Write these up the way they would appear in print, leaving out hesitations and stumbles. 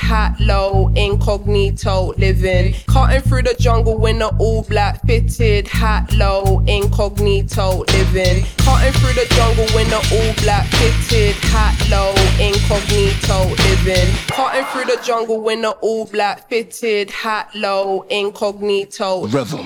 hat low, incognito living. Cutting through the jungle in an all black fitted hat low, incognito living. Cutting through the jungle in an all black fitted hat low, incognito living. Cutting through the jungle in an all black fitted hat low, incognito rhythm.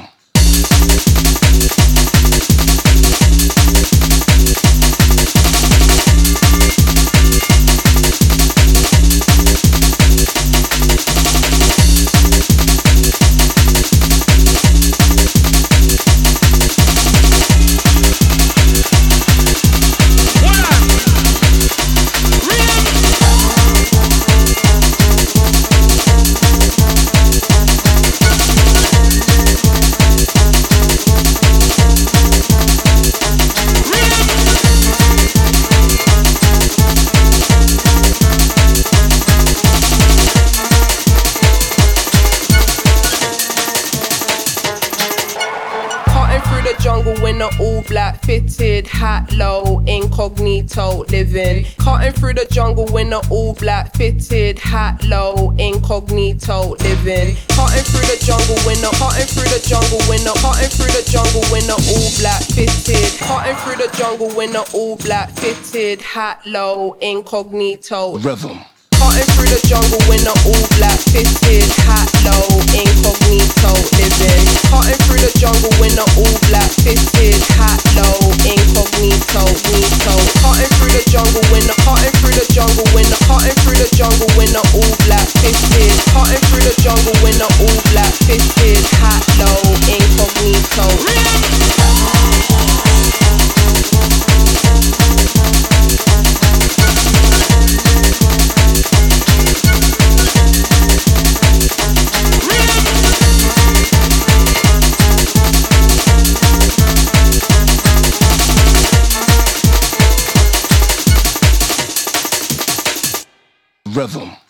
The jungle in an all black fitted hat low, incognito living. Cutting through the jungle in an all black fitted hat low, incognito living. Cutting through the jungle in a cutting through the jungle in a cutting through the jungle in an all black fitted. Cutting through the jungle in an all black fitted hat low, incognito rhythm. Cutting through the jungle in an all black fitted hat low, incognito living. Cutting through the jungle in an all black fitted hat low, incognito nito. Cutting through the jungle in a cutting through the jungle in a cutting through the jungle in an all black fitted. Cutting through the jungle in an all black fitted hat low, incognito. Rhythm.